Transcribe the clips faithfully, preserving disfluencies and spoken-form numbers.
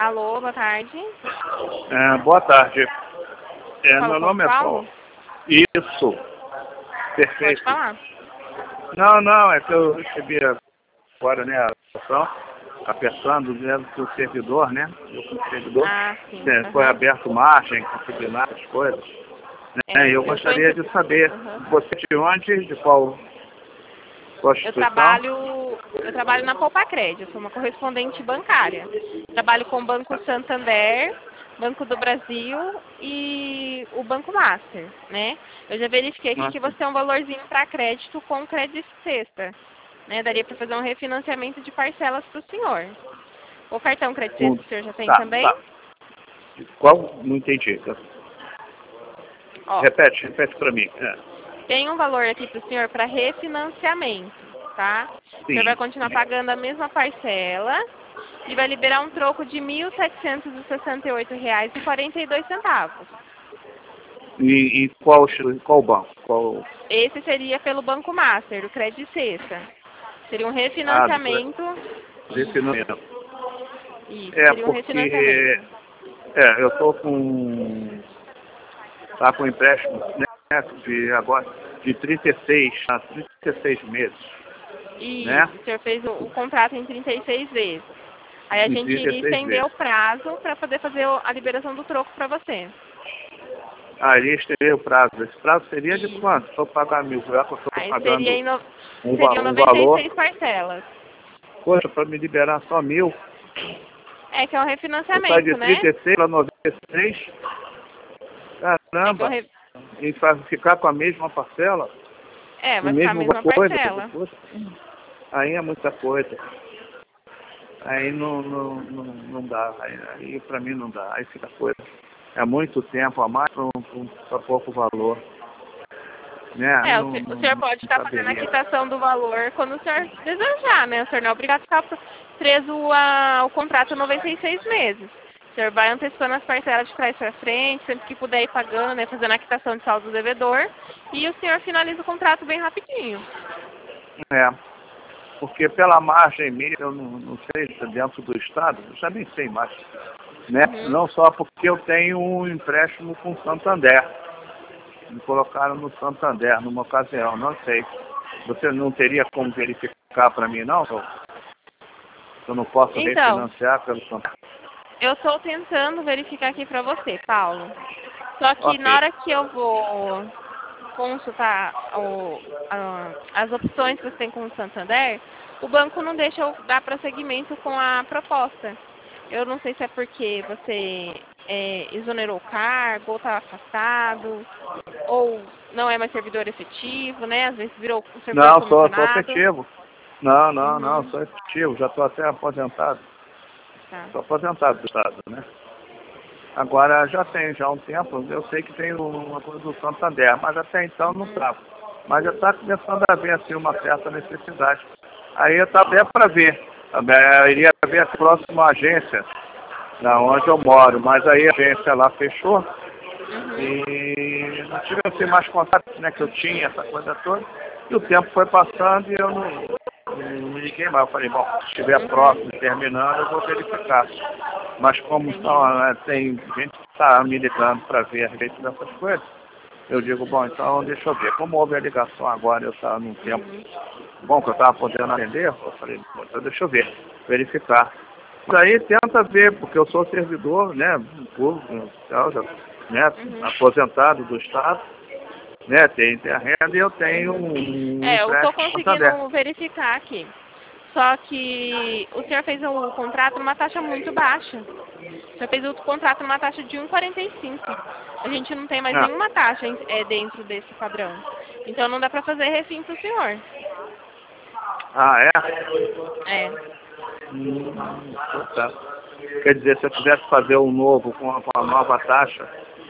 Alô, boa tarde. É, boa tarde. É, Fala meu com nome é Paulo? Paulo. Isso. Perfeito. Pode falar. Não, não, é que eu recebi agora, né, a ação, apertando dizendo que o servidor, né, eu fui servidor, Ah, sim. é, foi Aham. aberto margem, disciplinar as coisas, né, É, e eu eu sou gostaria inte- de saber, Aham. você de onde, de qual, qual Eu instituição? trabalho, eu trabalho na Poupa Crédito, eu sou uma correspondente bancária. Trabalho com o Banco Santander, Banco do Brasil e o Banco Master, né? Eu já verifiquei aqui que Nossa. você tem um valorzinho para crédito com crédito sexta, né? Daria para fazer um refinanciamento de parcelas para o senhor. O cartão crédito sexta Um- o senhor já tem Tá, também? tá. Qual? Não entendi. Ó, Repete, repete para mim. É. tem um valor aqui para o senhor para refinanciamento, tá? O senhor vai Sim. continuar pagando a mesma parcela e vai liberar um troco de mil setecentos e sessenta e oito reais e quarenta e dois centavos. E, e qual, qual banco? Qual? Esse seria pelo Banco Master, o Crédito Sexta. Seria um Ah, do refinanciamento. refinanciamento. Isso, É seria um porque refinanciamento. é, eu estou com tá com empréstimo, né, de agora de trinta e seis a trinta e seis meses, né? Isso, o senhor fez o, o contrato em trinta e seis vezes. Aí a Em gente trinta e iria seis estender vezes. o prazo para poder fazer o- a liberação do troco para você. Aí estender o prazo. Esse prazo seria de Isso. quanto? Se eu pagar mil, já que eu estou Aí seria pagando em no... um, va- seriam um noventa e valor, seis parcelas. poxa, para me liberar só mil, É que é um eu saio de refinanciamento, né? trinta e seis para noventa e seis, É que é um caramba, re... e para ficar com a mesma parcela, É, o vai ficar a mesmo mesma coisa, parcela. poxa, aí é muita coisa. Aí não, não, não, não dá, aí, aí para mim não dá, aí fica coisa. É muito tempo a mais para pouco valor. Né? Aí É, o, não, se- o não, senhor não pode estar fazendo a caberia. quitação do valor quando o senhor desejar, né? O senhor não é obrigado a ficar preso a- ao contrato noventa e seis meses. O senhor vai antecipando as parcelas de trás para frente, sempre que puder ir pagando, né? Fazendo a quitação de saldo do devedor. E o senhor finaliza o contrato bem rapidinho. É, porque pela margem minha, eu não, não sei, dentro do Estado, eu já nem sei mais. Né? Uhum. Não só porque eu tenho um empréstimo com o Santander. Me colocaram no Santander numa ocasião, não sei. Você não teria como verificar para mim, não? Eu não posso Então, refinanciar pelo Santander. eu estou tentando verificar aqui para você, Paulo. Só que na Ok. hora que eu vou consultar o, a- as opções que você tem com o Santander, o banco não deixa eu dar prosseguimento com a proposta. Eu não sei se é porque você é, exonerou o cargo, ou está afastado, ou não é mais servidor efetivo, né? Às vezes virou um servidor Não, sou, sou comissionado. efetivo. Não, não, não, Uhum. sou efetivo. Já estou até aposentado. Tá. Estou aposentado do Estado, né? Agora já tem já há um tempo, eu sei que tem uma coisa do Santander, mas até então não Uhum. estava. Mas já está começando a haver assim, uma certa necessidade. Aí eu estava até para ver. Também, eu iria ver a próxima agência, na onde eu moro, mas aí a agência lá fechou Uhum. e não tive assim, mais contato, né, que eu tinha, essa coisa toda. E o tempo foi passando e eu não, não me liguei mais. Eu falei, bom, se estiver Uhum. próximo, terminando, eu vou verificar. Mas como Entendi. são, né, tem gente que está me ligando para ver a respeito dessas coisas, eu digo, bom, então deixa eu ver. Como houve a ligação agora, eu estava num tempo Uhum. bom que eu estava podendo atender, eu falei, bom, então deixa eu ver, verificar. Daí tenta ver, porque eu sou servidor, né, público, tal, já, né, Uhum. aposentado do Estado, né, tem, tem a renda e eu tenho um, um É, eu estou empréstimo Santander. conseguindo verificar aqui. Só que o senhor fez o contrato numa taxa muito baixa. O senhor fez o contrato numa taxa de um vírgula quarenta e cinco. A gente não tem mais Ah, nenhuma taxa em- é, dentro desse padrão. Então não dá para fazer refim para o senhor. ah é? É. Hum, tá. Quer dizer, se eu tivesse que fazer um novo com a, com a nova taxa,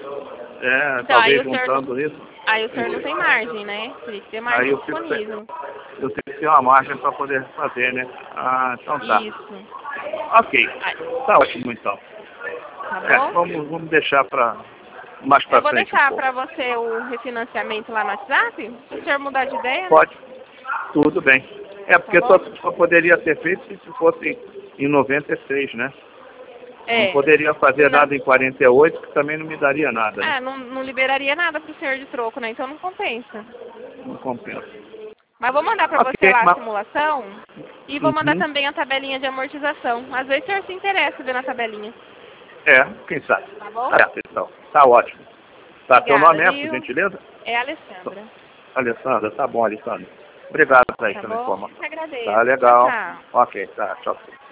é, Então aí talvez o senhor não, juntando isso, aí o senhor não tem margem, né? Teria que ter aí margem eu fico sem, disponível. eu tenho que ter uma margem para poder fazer, né? Ah, então tá. Isso. Ok, Aí, tá ótimo então. tá É, bom? vamos, vamos deixar para mais Eu para vou frente um deixar pouco. para você o refinanciamento lá no WhatsApp. Se o senhor mudar de ideia, né? Pode, tudo bem. É Tá porque só, bom? só poderia ser feito se fosse em noventa e seis, né? É. Não poderia fazer Não. nada em quarenta e oito, que também não me daria nada. Né? É, não, não liberaria nada pro senhor de troco, né? Então não compensa. Não compensa. Mas vou mandar pra Ok, você lá a mas- simulação e vou mandar Uhum. também a tabelinha de amortização. Às vezes o senhor se interessa ver na tabelinha. É, quem sabe. Tá bom? Tá certo, então. Tá ótimo. Tá, teu Obrigada, nome é, por viu? gentileza? É a Alessandra. Alessandra, tá bom, Alessandra. Obrigado aí Tá pela bom? informação. Eu que agradeço. Tá legal. Tchau, tchau. Ok, tá, tchau.